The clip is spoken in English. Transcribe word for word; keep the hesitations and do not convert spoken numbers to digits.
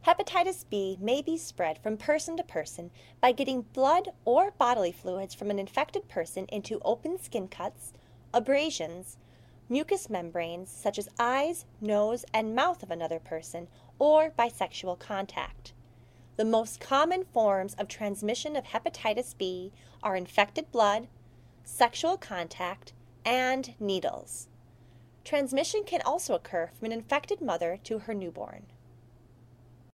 Hepatitis B may be spread from person to person by getting blood or bodily fluids from an infected person into open skin cuts, abrasions, mucous membranes such as eyes, nose, and mouth of another person, or by sexual contact. The most common forms of transmission of hepatitis B are infected blood, sexual contact, and needles. Transmission can also occur from an infected mother to her newborn.